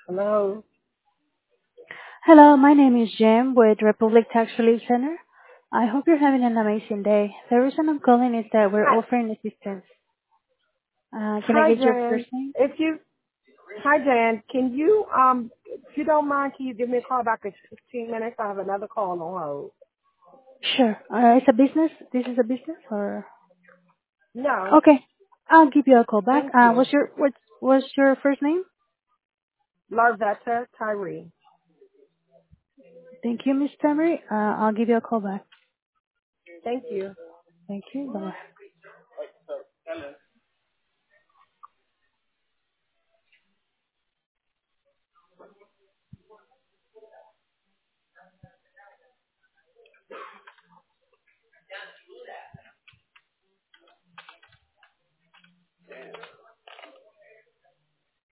Hello. Hello, my name is Jim with Republic Tax Relief Center. I hope you're having an amazing day. The reason I'm calling is that we're Hi, offering assistance. Can I hi, get your Jan. first name? Hi, Jan. If you don't mind, can you give me a call back in 15 minutes? I have another call on hold. Sure. It's a business. This is a business, or No, okay. I'll give you a call back. thank you. What's your first name? Larvetta Tyree. Thank you, Miss Tamery. I'll give you a call back. Thank you. Thank you. Bye.